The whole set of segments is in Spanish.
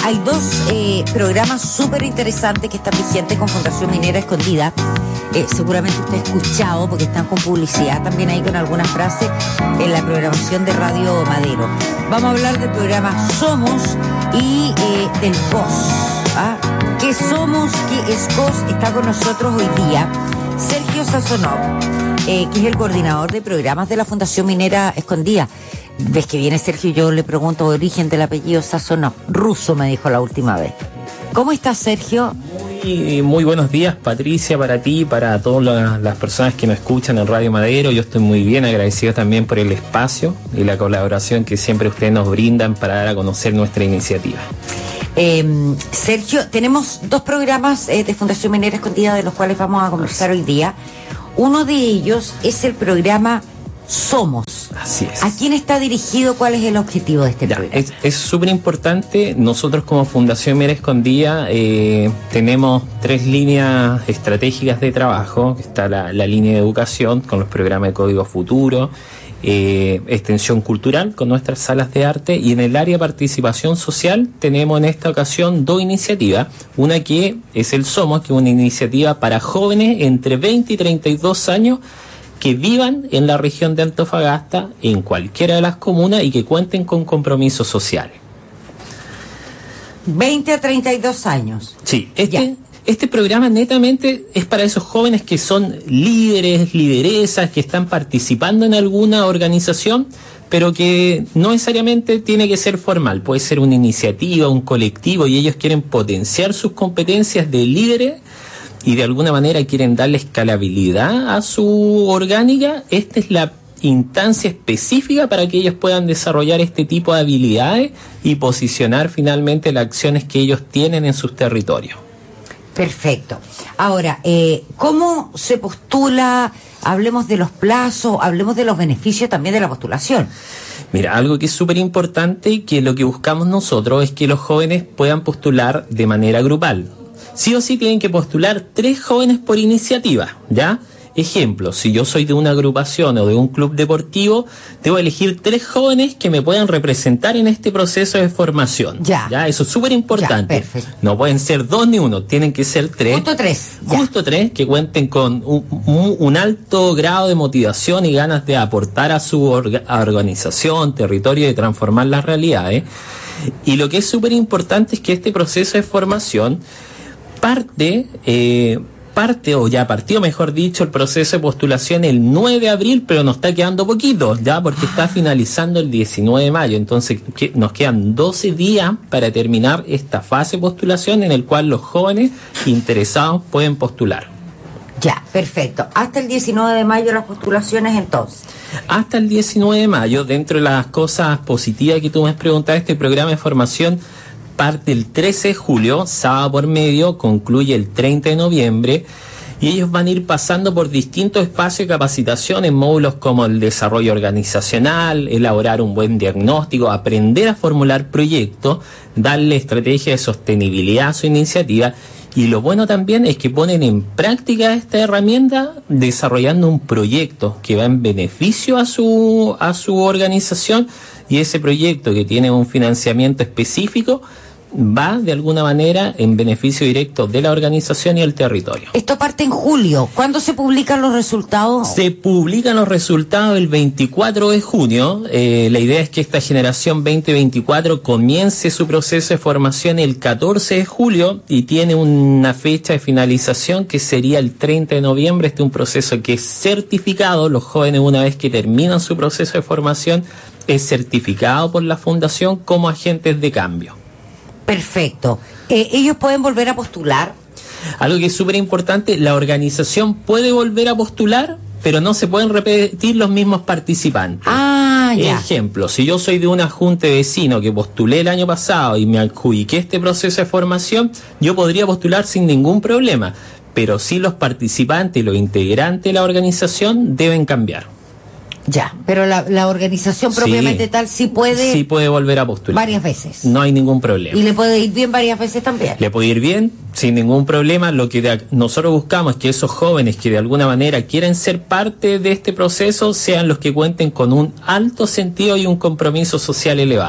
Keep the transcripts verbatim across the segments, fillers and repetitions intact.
hay dos eh, programas súper interesantes que están vigentes con Fundación Minera Escondida. Eh, seguramente usted ha escuchado porque están con publicidad también ahí con algunas frases en la programación de Radio Madero. Vamos a hablar del programa Somos y eh, del C O S. ¿Ah? ¿Qué somos? ¿Qué es C O S? Está con nosotros hoy día Sergio Sazonov, eh, que es el coordinador de programas de la Fundación Minera Escondida. Ves que viene Sergio y yo le pregunto el origen del apellido Sazonov. Ruso me dijo la última vez. ¿Cómo estás, Sergio? Muy, muy buenos días, Patricia, para ti, para todas las, las personas que nos escuchan en Radio Madero. Yo estoy muy bien agradecido también por el espacio y la colaboración que siempre ustedes nos brindan para dar a conocer nuestra iniciativa. Eh, Sergio, tenemos dos programas eh, de Fundación Minera Escondida de los cuales vamos a conversar hoy día. Uno de ellos es el programa Somos. Así es. ¿A quién está dirigido? ¿Cuál es el objetivo de este Ya, programa? Es súper importante. Nosotros como Fundación Minera Escondida eh, tenemos tres líneas estratégicas de trabajo. Está la, la línea de educación con los programas de Código Futuro, eh, extensión cultural con nuestras salas de arte, y en el área de participación social tenemos en esta ocasión dos iniciativas. Una que es el Somos, que es una iniciativa para jóvenes entre veinte y treinta y dos años que vivan en la región de Antofagasta, en cualquiera de las comunas, y que cuenten con compromisos sociales. veinte a treinta y dos años. Sí, este, este programa netamente es para esos jóvenes que son líderes, lideresas, que están participando en alguna organización, pero que no necesariamente tiene que ser formal. Puede ser una iniciativa, un colectivo, y ellos quieren potenciar sus competencias de líderes y de alguna manera quieren darle escalabilidad a su orgánica. Esta es la instancia específica para que ellos puedan desarrollar este tipo de habilidades y posicionar finalmente las acciones que ellos tienen en sus territorios. Perfecto. Ahora, eh, ¿cómo se postula? Hablemos de los plazos, hablemos de los beneficios también de la postulación. Mira, algo que es súper importante, que lo que buscamos nosotros es que los jóvenes puedan postular de manera grupal. Sí o sí tienen que postular tres jóvenes por iniciativa, ¿ya? Ejemplo, si yo soy de una agrupación o de un club deportivo, debo elegir tres jóvenes que me puedan representar en este proceso de formación. Ya. ¿Ya? Eso es súper importante. Ya, perfecto. No pueden ser dos ni uno, tienen que ser tres. Justo tres. Ya. Justo tres, que cuenten con un, un, un alto grado de motivación y ganas de aportar a su orga, a organización, territorio, y de transformar las realidades. Y lo que es súper importante es que este proceso de formación parte, eh, parte o ya partió, mejor dicho, el proceso de postulación el nueve de abril, pero nos está quedando poquito, ya, porque está finalizando el diecinueve de mayo, entonces que, nos quedan doce días para terminar esta fase de postulación en el cual los jóvenes interesados pueden postular. Ya, perfecto. Hasta el diecinueve de mayo las postulaciones entonces. Hasta el diecinueve de mayo, dentro de las cosas positivas que tú me has preguntado, este programa de formación parte el trece de julio, sábado por medio, concluye el treinta de noviembre, y ellos van a ir pasando por distintos espacios de capacitación en módulos como el desarrollo organizacional, elaborar un buen diagnóstico, aprender a formular proyectos, darle estrategia de sostenibilidad a su iniciativa. Y lo bueno también es que ponen en práctica esta herramienta desarrollando un proyecto que va en beneficio a su, a su organización, y ese proyecto, que tiene un financiamiento específico, va de alguna manera en beneficio directo de la organización y el territorio. Esto parte en julio. ¿Cuándo se publican los resultados? Se publican los resultados el veinticuatro de junio. Eh, la idea es que esta generación veinte veinticuatro comience su proceso de formación el catorce de julio y tiene una fecha de finalización que sería el treinta de noviembre. Este es un proceso que es certificado. Los jóvenes, una vez que terminan su proceso de formación, es certificado por la Fundación como agentes de cambio. Perfecto. Eh, ¿Ellos pueden volver a postular? Algo que es súper importante, la organización puede volver a postular, pero no se pueden repetir los mismos participantes. Ah, ya. Ejemplo, si yo soy de una junta de vecinos que postulé el año pasado y me adjudiqué este proceso de formación, yo podría postular sin ningún problema, pero sí los participantes y los integrantes de la organización deben cambiar. Ya, pero la, la organización propiamente sí, tal sí puede... Sí puede volver a postular. Varias veces. No hay ningún problema. Y le puede ir bien varias veces también. Le puede ir bien, sin ningún problema. Lo que de, nosotros buscamos es que esos jóvenes que de alguna manera quieren ser parte de este proceso sean los que cuenten con un alto sentido y un compromiso social elevado.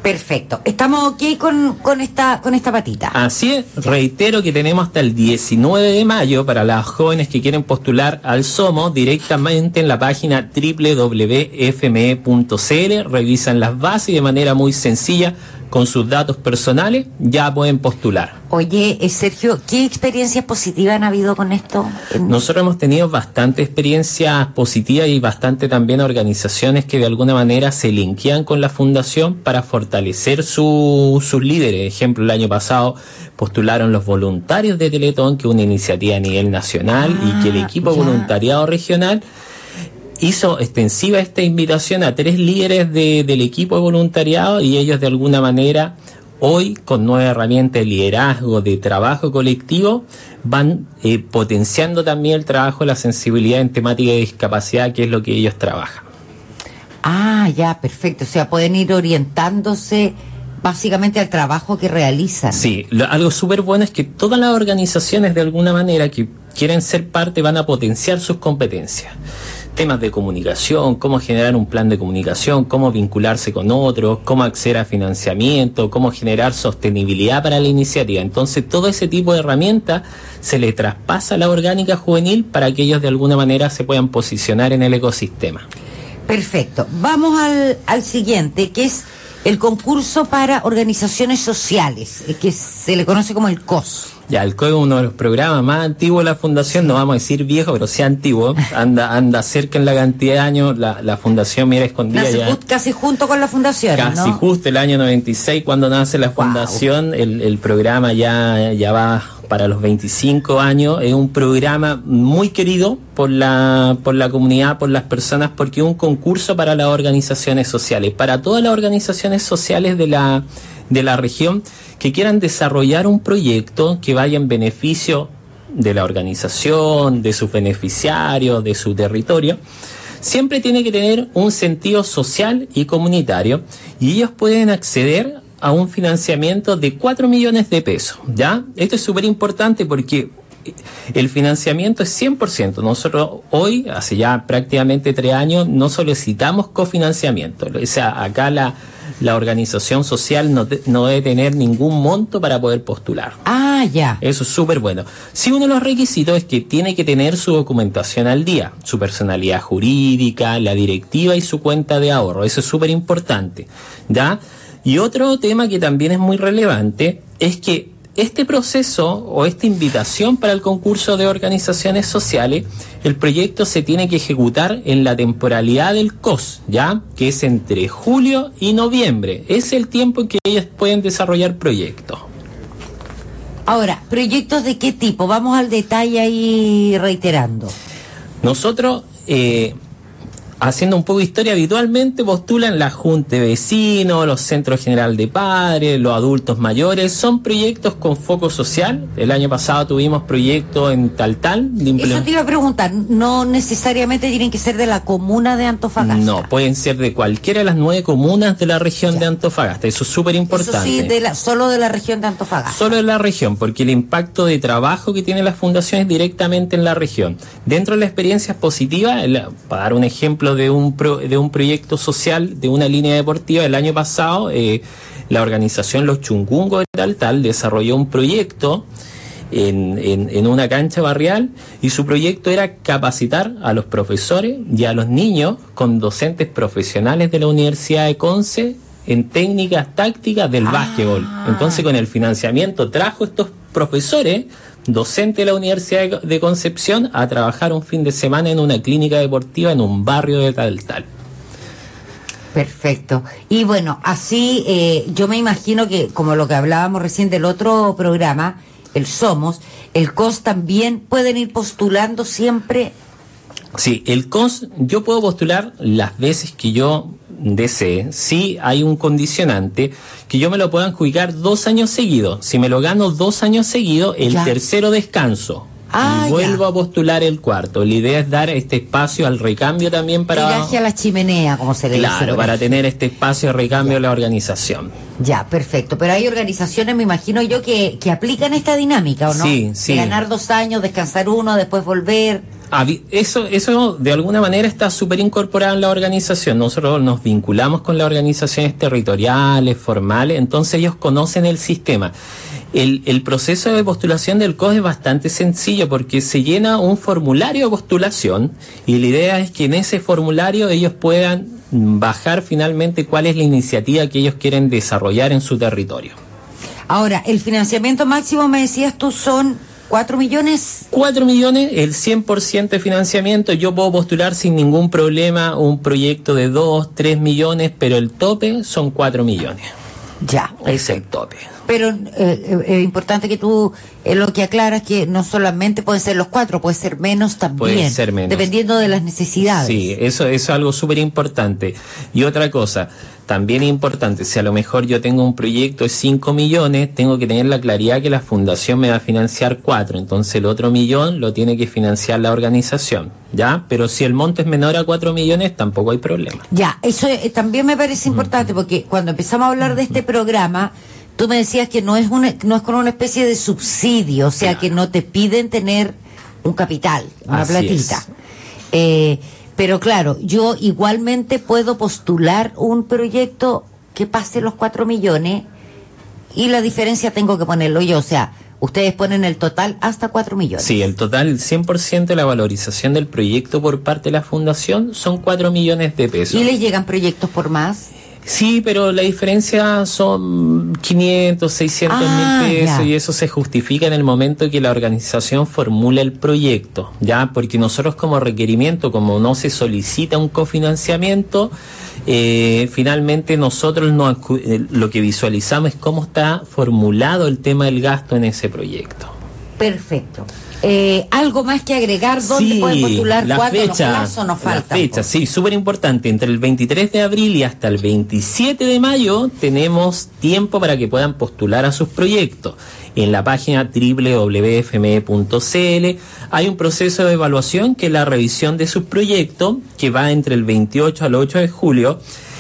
Perfecto. ¿Estamos ok con, con, esta, con esta patita? Así es. Reitero que tenemos hasta el diecinueve de mayo para las jóvenes que quieren postular al SOMOS directamente en la página doble u doble u doble u punto f m e punto c l. Revisan las bases y de manera muy sencilla, con sus datos personales, ya pueden postular. Oye, eh, Sergio, ¿qué experiencias positivas han habido con esto? Nosotros hemos tenido bastante experiencias positivas y bastante también organizaciones que de alguna manera se linkean con la fundación para fortalecer su, sus líderes. Ejemplo, el año pasado postularon los voluntarios de Teletón, que es una iniciativa a nivel nacional, ah, y que el equipo ya. voluntariado regional hizo extensiva esta invitación a tres líderes de, del equipo de voluntariado, y ellos de alguna manera hoy, con nuevas herramientas de liderazgo, de trabajo colectivo, van eh, potenciando también el trabajo, la sensibilidad en temática de discapacidad, que es lo que ellos trabajan. Ah, ya, perfecto. O sea, pueden ir orientándose básicamente al trabajo que realizan. Sí, lo, algo súper bueno es que todas las organizaciones de alguna manera que quieren ser parte van a potenciar sus competencias. Temas de comunicación, cómo generar un plan de comunicación, cómo vincularse con otros, cómo acceder a financiamiento, cómo generar sostenibilidad para la iniciativa. Entonces, todo ese tipo de herramientas se le traspasa a la orgánica juvenil para que ellos de alguna manera se puedan posicionar en el ecosistema. Perfecto. Vamos al, al siguiente, que es el concurso para organizaciones sociales, que se le conoce como el C O S. Ya, el C O S es uno de los programas más antiguos de la Fundación, no vamos a decir viejo, pero sí antiguo, anda anda cerca en la cantidad de años, la, la Fundación Mira Escondida casi, ya... Just, casi junto con la Fundación, Casi ¿no? justo el año noventa y seis, cuando nace la Fundación, wow. el, el programa ya, ya va para los veinticinco años, es un programa muy querido por la, por la comunidad, por las personas, porque es un concurso para las organizaciones sociales, para todas las organizaciones sociales de la, de la región que quieran desarrollar un proyecto que vaya en beneficio de la organización, de sus beneficiarios, de su territorio. Siempre tiene que tener un sentido social y comunitario, y ellos pueden acceder a un financiamiento de cuatro millones de pesos, ¿ya? Esto es súper importante porque el financiamiento es cien por ciento. Nosotros hoy, hace ya prácticamente tres años, no solicitamos cofinanciamiento. O sea, acá la, la organización social no, te, no debe tener ningún monto para poder postular. Ah, ya. Eso es súper bueno. Sí, uno de los requisitos es que tiene que tener su documentación al día, su personalidad jurídica, la directiva y su cuenta de ahorro. Eso es súper importante, ¿ya? Y otro tema que también es muy relevante es que este proceso o esta invitación para el concurso de organizaciones sociales, el proyecto se tiene que ejecutar en la temporalidad del C O S, ¿ya? Que es entre julio y noviembre. Es el tiempo en que ellos pueden desarrollar proyectos. Ahora, ¿proyectos de qué tipo? Vamos al detalle ahí reiterando. Nosotros... Eh, haciendo un poco de historia, habitualmente postulan la Junta de Vecinos, los Centros General de Padres, los adultos mayores. Son proyectos con foco social. El año pasado tuvimos proyectos en Taltal. De implement... Eso te iba a preguntar, no necesariamente tienen que ser de la comuna de Antofagasta. No, pueden ser de cualquiera de las nueve comunas de la región ya. de Antofagasta. Eso es súper importante. Eso sí, de la, solo de la región de Antofagasta. Solo de la región, porque el impacto de trabajo que tiene la fundación es directamente en la región. Dentro de las experiencias positivas, el, para dar un ejemplo de un pro, de un proyecto social, de una línea deportiva, el año pasado eh, la organización Los Chungungos de Taltal desarrolló un proyecto en, en, en una cancha barrial, y su proyecto era capacitar a los profesores y a los niños con docentes profesionales de la Universidad de Conce en técnicas tácticas del ah. básquetbol. Entonces, con el financiamiento trajo estos profesores docente de la Universidad de Concepción a trabajar un fin de semana en una clínica deportiva en un barrio de Taltal. Perfecto. Y bueno, así eh, yo me imagino que, como lo que hablábamos recién del otro programa, el Somos, el C O S también pueden ir postulando siempre. Sí, el C O S yo puedo postular las veces que yo desee. Sí, hay un condicionante, que yo me lo puedan adjudicar dos años seguidos. Si me lo gano dos años seguidos, el ya. tercero descanso. Ah, y vuelvo ya. a postular el cuarto. La idea es dar este espacio al recambio también para... Tiraje a la chimenea, como se le dice. Claro, para tener este espacio de recambio en la organización. Ya, perfecto. Pero hay organizaciones, me imagino yo, que, que aplican esta dinámica, ¿o no? Sí, sí. De ganar dos años, descansar uno, después volver. Eso, eso de alguna manera está súper incorporado en la organización. Nosotros nos vinculamos con las organizaciones territoriales, formales, entonces ellos conocen el sistema. El, el proceso de postulación del C O E es bastante sencillo porque se llena un formulario de postulación y la idea es que en ese formulario ellos puedan bajar finalmente cuál es la iniciativa que ellos quieren desarrollar en su territorio. Ahora, el financiamiento máximo, me decías tú, son cuatro millones. cuatro millones, el cien por ciento de financiamiento. Yo puedo postular sin ningún problema un proyecto de dos, tres millones, pero el tope son cuatro millones. Ya. Es el tope. Pero es eh, eh, importante que tú eh, lo que aclaras que no solamente pueden ser los cuatro, puede ser menos también. Puede ser menos. Dependiendo de las necesidades. Sí, eso, eso es algo súper importante. Y otra cosa, también importante, si a lo mejor yo tengo un proyecto de cinco millones, tengo que tener la claridad que la fundación me va a financiar cuatro, entonces el otro millón lo tiene que financiar la organización, ¿ya? Pero si el monto es menor a cuatro millones, tampoco hay problema. Ya, eso eh, también me parece importante, porque cuando empezamos a hablar de este programa, tú me decías que no es una, no es con una especie de subsidio, o sea, claro, que no te piden tener un capital, una Así platita. es. Eh, pero claro, yo igualmente puedo postular un proyecto que pase los cuatro millones y la diferencia tengo que ponerlo yo, o sea, ustedes ponen el total hasta cuatro millones. Sí, el total, el cien por ciento de la valorización del proyecto por parte de la fundación son cuatro millones de pesos. ¿Y les llegan proyectos por más? Sí, pero la diferencia son quinientos, seiscientos ah, mil pesos ya. Y eso se justifica en el momento que la organización formula el proyecto, ¿ya? Porque nosotros como requerimiento, como no se solicita un cofinanciamiento, eh, finalmente nosotros no, eh, lo que visualizamos es cómo está formulado el tema del gasto en ese proyecto. Perfecto. Eh, ¿Algo más que agregar? ¿Dónde sí, pueden postular? la ¿Cuándo fecha, los plazos nos faltan? La fecha, sí, súper importante. Entre el veintitrés de abril y hasta el veintisiete de mayo tenemos tiempo para que puedan postular a sus proyectos. En la página doble u doble u doble u punto f m e punto c l hay un proceso de evaluación que es la revisión de sus proyectos, que va entre el veintiocho al ocho de julio.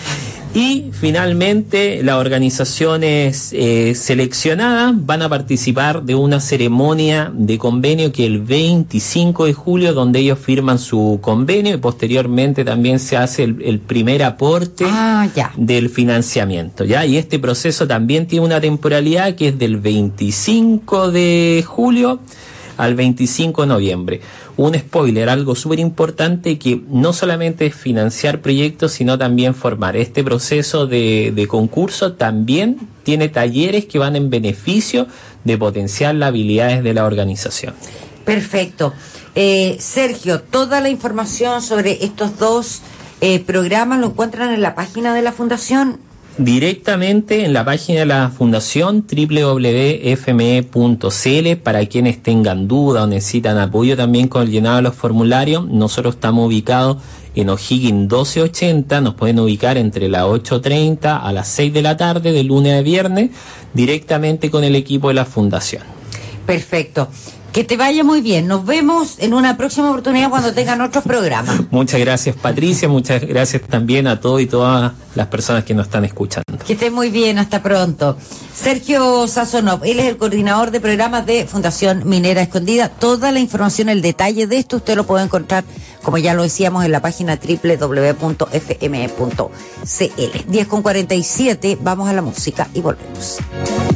Y finalmente las organizaciones eh, seleccionadas van a participar de una ceremonia de convenio que el veinticinco de julio, donde ellos firman su convenio y posteriormente también se hace el, el primer aporte ah, ya. del financiamiento, ¿ya? Y este proceso también tiene una temporalidad que es del veinticinco de julio al veinticinco de noviembre. Un spoiler, algo súper importante, que no solamente es financiar proyectos, sino también formar. Este proceso de, de concurso también tiene talleres que van en beneficio de potenciar las habilidades de la organización. Perfecto. Eh, Sergio, toda la información sobre estos dos eh, programas lo encuentran en la página de la Fundación. Directamente en la página de la Fundación, doble u doble u doble u punto f m e punto c l, para quienes tengan duda o necesitan apoyo también con el llenado de los formularios. Nosotros estamos ubicados en O'Higgins doce ochenta, nos pueden ubicar entre las ocho treinta a las seis de la tarde, de lunes a viernes, directamente con el equipo de la Fundación. Perfecto. Que te vaya muy bien. Nos vemos en una próxima oportunidad cuando tengan otros programas. Muchas gracias, Patricia. Muchas gracias también a todos y todas las personas que nos están escuchando. Que estés muy bien. Hasta pronto. Sergio Sazonov, él es el coordinador de programas de Fundación Minera Escondida. Toda la información, el detalle de esto, usted lo puede encontrar, como ya lo decíamos, en la página doble u doble u doble u punto f m e punto c l. diez con cuarenta y siete. Vamos a la música y volvemos.